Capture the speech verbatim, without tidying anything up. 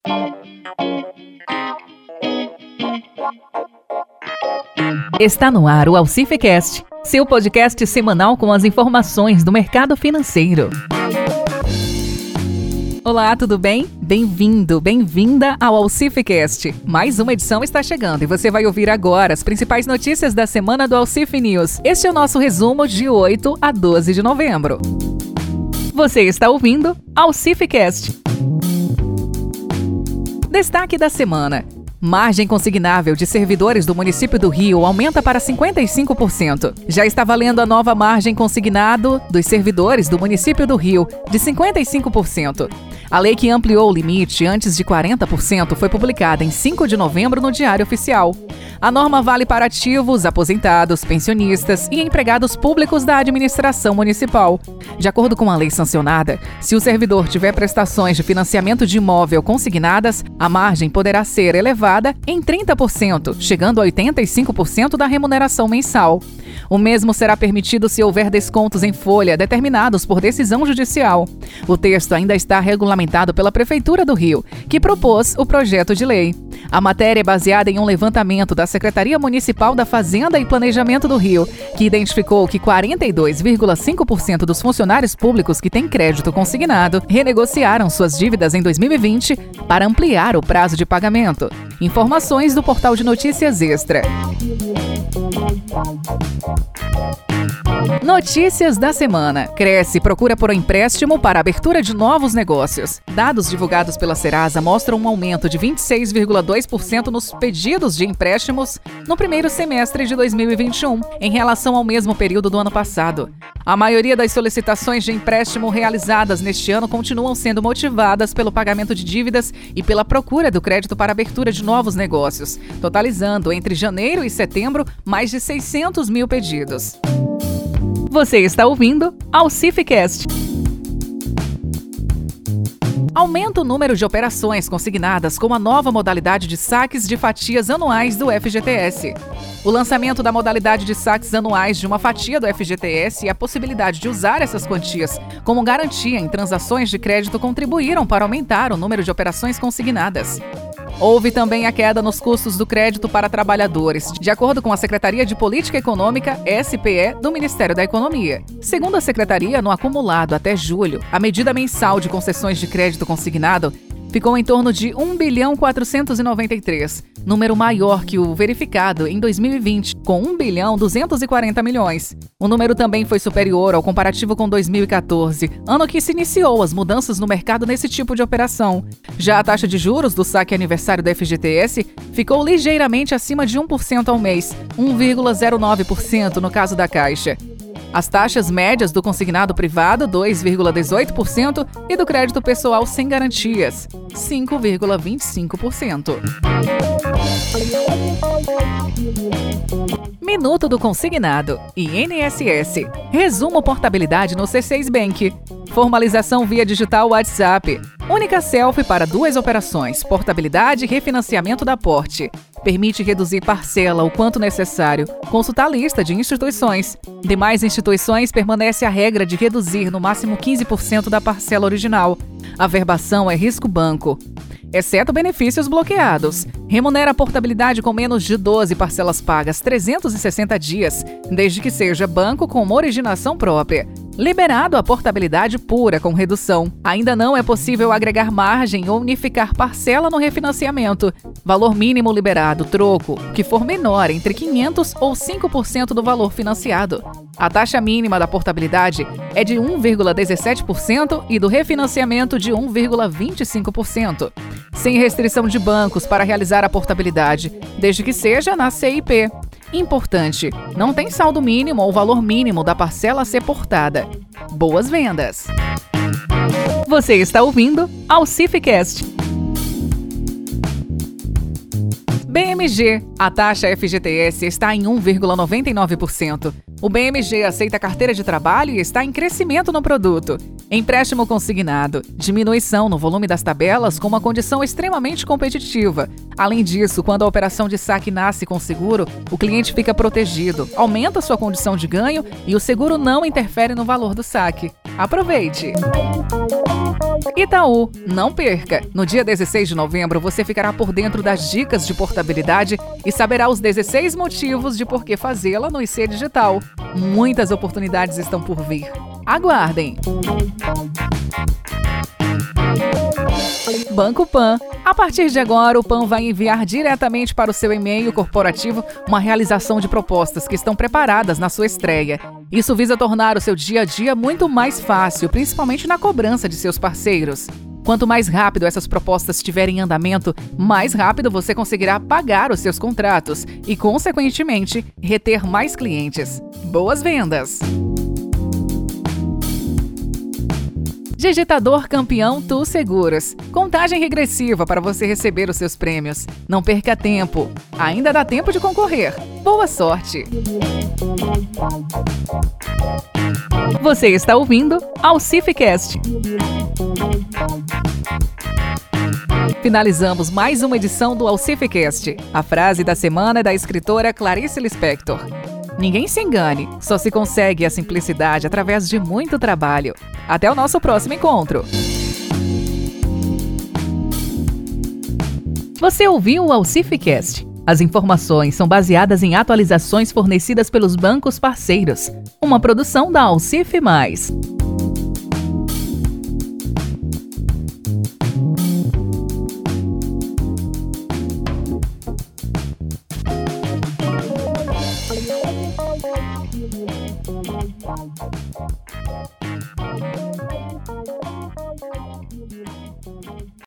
Está no ar o Alcifecast, seu podcast semanal com as informações do mercado financeiro. Olá, tudo bem? Bem-vindo, bem-vinda ao Alcifecast. Mais uma edição está chegando e você vai ouvir agora as principais notícias da semana do Alcif News. Este é o nosso resumo de oito a doze de novembro. Você está ouvindo Alcifecast. Destaque da semana. Margem consignável de servidores do município do Rio aumenta para cinquenta e cinco por cento. Já está valendo a nova margem consignado dos servidores do município do Rio, de cinquenta e cinco por cento. A lei que ampliou o limite antes de quarenta por cento foi publicada em cinco de novembro no Diário Oficial. A norma vale para ativos, aposentados, pensionistas e empregados públicos da administração municipal. De acordo com a lei sancionada, se o servidor tiver prestações de financiamento de imóvel consignadas, a margem poderá ser elevada em trinta por cento, chegando a oitenta e cinco por cento da remuneração mensal. O mesmo será permitido se houver descontos em folha determinados por decisão judicial. O texto ainda está regulamentado pela Prefeitura do Rio, que propôs o projeto de lei. A matéria é baseada em um levantamento da Secretaria Municipal da Fazenda e Planejamento do Rio, que identificou que quarenta e dois vírgula cinco por cento dos funcionários públicos que têm crédito consignado renegociaram suas dívidas em dois mil e vinte para ampliar o prazo de pagamento. Informações do portal de notícias Extra. Notícias da semana. Cresce procura por empréstimo para abertura de novos negócios. Dados divulgados pela Serasa mostram um aumento de vinte e seis vírgula dois por cento nos pedidos de empréstimos no primeiro semestre de dois mil e vinte e um, em relação ao mesmo período do ano passado. A maioria das solicitações de empréstimo realizadas neste ano continuam sendo motivadas pelo pagamento de dívidas e pela procura do crédito para abertura de novos negócios, totalizando entre janeiro e setembro mais de seiscentos mil pedidos. Você está ouvindo Alcifecast. Aumenta o número de operações consignadas com a nova modalidade de saques de fatias anuais do F G T S. O lançamento da modalidade de saques anuais de uma fatia do F G T S e a possibilidade de usar essas quantias como garantia em transações de crédito contribuíram para aumentar o número de operações consignadas. Houve também a queda nos custos do crédito para trabalhadores, de acordo com a Secretaria de Política Econômica, S P E, do Ministério da Economia. Segundo a Secretaria, no acumulado até julho, a medida mensal de concessões de crédito consignado ficou em torno de um bilhão quatrocentos e noventa e três, número maior que o verificado em dois mil e vinte, com um bilhão duzentos e quarenta milhões. O número também foi superior ao comparativo com dois mil e quatorze, ano que se iniciou as mudanças no mercado nesse tipo de operação. Já a taxa de juros do saque aniversário do F G T S ficou ligeiramente acima de um por cento ao mês, um vírgula zero nove por cento no caso da Caixa. As taxas médias do consignado privado, dois vírgula dezoito por cento, e do crédito pessoal sem garantias, cinco vírgula vinte e cinco por cento. Minuto do Consignado, I N S S. Resumo portabilidade no C seis Bank. Formalização via digital WhatsApp. Única selfie para duas operações, portabilidade e refinanciamento da aporte. Permite reduzir parcela o quanto necessário. Consultar a lista de instituições. Demais instituições permanece a regra de reduzir no máximo quinze por cento da parcela original. A verbação é risco banco, exceto benefícios bloqueados. Remunera a portabilidade com menos de doze parcelas pagas, trezentos e sessenta dias, desde que seja banco com uma originação própria. Liberado a portabilidade pura com redução. Ainda não é possível agregar margem ou unificar parcela no refinanciamento. Valor mínimo liberado, troco, que for menor entre quinhentos ou cinco por cento do valor financiado. A taxa mínima da portabilidade é de um vírgula dezessete por cento e do refinanciamento de um vírgula vinte e cinco por cento. Sem restrição de bancos para realizar a portabilidade, desde que seja na C I P. Importante, não tem saldo mínimo ou valor mínimo da parcela a ser portada. Boas vendas! Você está ouvindo Alcifecast. B M G. A taxa F G T S está em um vírgula noventa e nove por cento. O B M G aceita carteira de trabalho e está em crescimento no produto. Empréstimo consignado. Diminuição no volume das tabelas com uma condição extremamente competitiva. Além disso, quando a operação de saque nasce com seguro, o cliente fica protegido, aumenta sua condição de ganho e o seguro não interfere no valor do saque. Aproveite! Itaú, não perca! No dia dezesseis de novembro, você ficará por dentro das dicas de portabilidade e saberá os dezesseis motivos de por que fazê-la no I C Digital. Muitas oportunidades estão por vir. Aguardem! Banco Pan. A partir de agora, o Pan vai enviar diretamente para o seu e-mail corporativo uma realização de propostas que estão preparadas na sua estreia. Isso visa tornar o seu dia a dia muito mais fácil, principalmente na cobrança de seus parceiros. Quanto mais rápido essas propostas estiverem em andamento, mais rápido você conseguirá pagar os seus contratos e, consequentemente, reter mais clientes. Boas vendas! Digitador Campeão Tu Seguros. Contagem regressiva para você receber os seus prêmios. Não perca tempo. Ainda dá tempo de concorrer. Boa sorte! Você está ouvindo AuxifCast. Finalizamos mais uma edição do AuxifCast. A frase da semana é da escritora Clarice Lispector. Ninguém se engane, só se consegue a simplicidade através de muito trabalho. Até o nosso próximo encontro! Você ouviu o AuxifCast? As informações são baseadas em atualizações fornecidas pelos bancos parceiros. Uma produção da Auxif Mais.